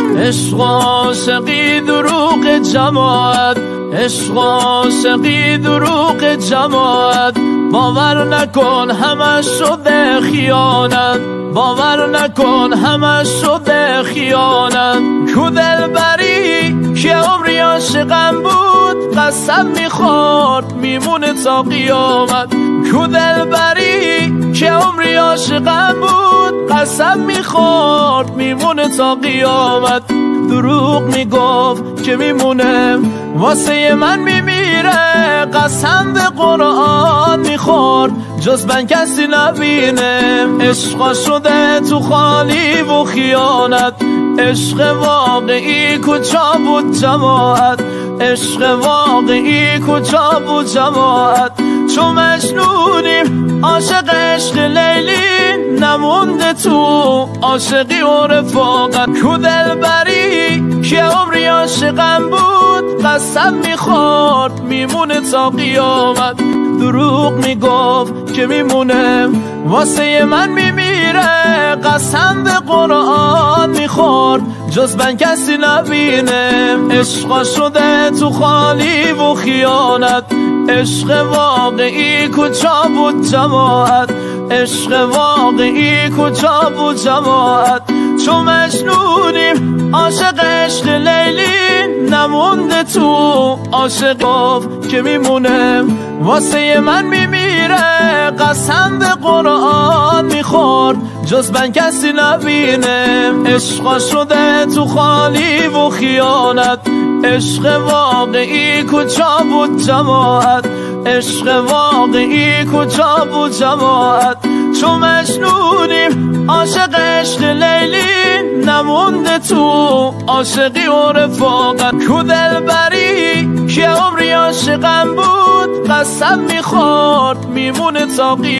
عشق عاشقی دروغ جماعت، عشق عاشقی دروغ جماعت، باور نکن همش شده خیانت، باور نکن همش شده خیانت. کو دلبری که عمری عاشقم بود، قسم میخورد میمونه تا قیامت. کو دلبری که عمری عاشقم بود، قسم میخورد میمونه تا قیامت. دروغ میگفت که میمونه واسه من میمیره، قسم به قرآن میخورد جز من کسی نبینه. عشق شده تو خالی و خیانت، عشق واقعی کجا بود جماعت، عشق واقعی کجا بود جماعت. چو مجنونیم عاشق عشق لیلی، نمونده تو عاشقی و رفاقت. کو دلبری که عمری عاشقم بود، قسم میخورد میمونه تا قیامت. دروغ میگفت که میمونه واسه من میمیره، قسم به قرآن میخورد جز من کسی نبینه. عشق شده تو خالی و خیانت، عشق واقعی کجا بود جماعت، عشق واقعی کجا بود جماعت. چو مجنونیم عاشق عشق لیلی، نمونده تو عاشق گفت که میمونه واسه من میمیره، قسم به قرآن میخورد جز من کسی نبینه. عشق شده تو خالی و خیانت، عشق واقعی کجا بود جماعت، عشق واقعی کجا بود جماعت. چو مجنونیم عاشق عشق لیلی، نمونده تو عاشقی و رفاقت. کو دلبری که عمری عاشقم بود، قسم میخورد میمونه تا